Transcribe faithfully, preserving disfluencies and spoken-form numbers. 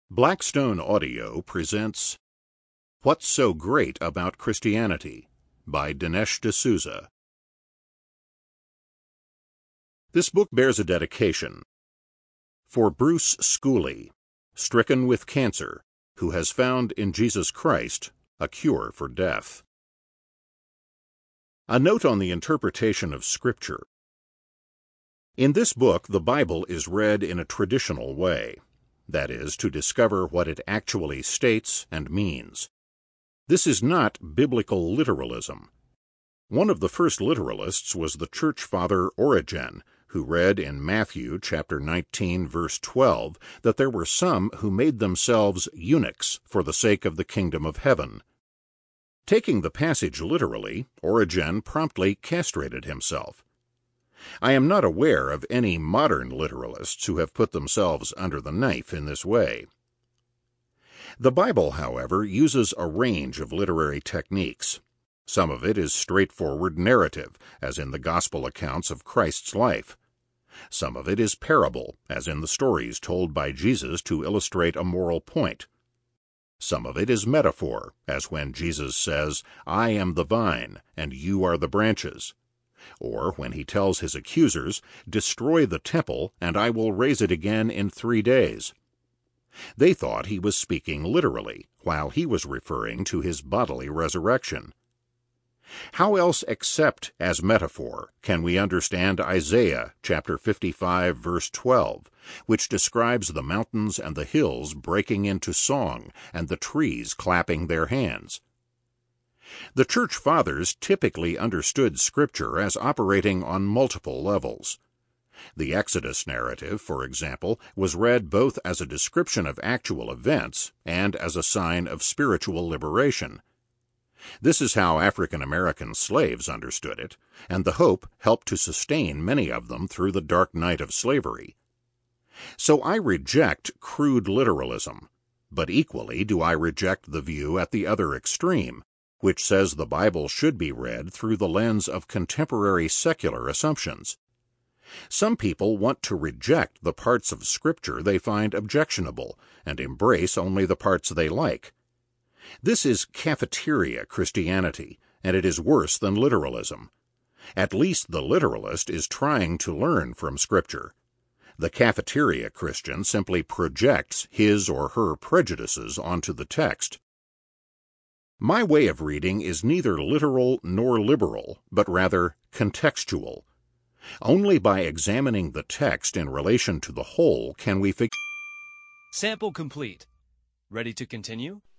Blackstone Audio presents What's So Great About Christianity by Dinesh D'Souza. This book bears a dedication for Bruce Schooley, stricken with cancer, who has found in Jesus Christ a cure for death. A note on the interpretation of Scripture. In this book, the Bible is read in a traditional way. That is, to discover what it actually states and means. This is not biblical literalism. One of the first literalists was the church father Origen, who read in Matthew chapter nineteen, verse twelve, that there were some who made themselves eunuchs for the sake of the kingdom of heaven. Taking the passage literally, Origen promptly castrated himself. I am not aware of any modern literalists who have put themselves under the knife in this way. The Bible, however, uses a range of literary techniques. Some of it is straightforward narrative, as in the gospel accounts of Christ's life. Some of it is parable, as in the stories told by Jesus to illustrate a moral point. Some of it is metaphor, as when Jesus says, "I am the vine, and you are the branches," or when he tells his accusers, "Destroy the temple, and I will raise it again in three days." They thought he was speaking literally, while he was referring to his bodily resurrection. How else except as metaphor can we understand Isaiah chapter fifty-five, verse twelve, which describes the mountains and the hills breaking into song and the trees clapping their hands? The Church Fathers typically understood Scripture as operating on multiple levels. The Exodus narrative, for example, was read both as a description of actual events and as a sign of spiritual liberation. This is how African American slaves understood it, and the hope helped to sustain many of them through the dark night of slavery. So I reject crude literalism, but equally do I reject the view at the other extreme, which says the Bible should be read through the lens of contemporary secular assumptions. Some people want to reject the parts of Scripture they find objectionable and embrace only the parts they like. This is cafeteria Christianity, and it is worse than literalism. At least the literalist is trying to learn from Scripture. The cafeteria Christian simply projects his or her prejudices onto the text. My way of reading is neither literal nor liberal, but rather contextual. Only by examining the text in relation to the whole can we figure. Sample complete. Ready to continue?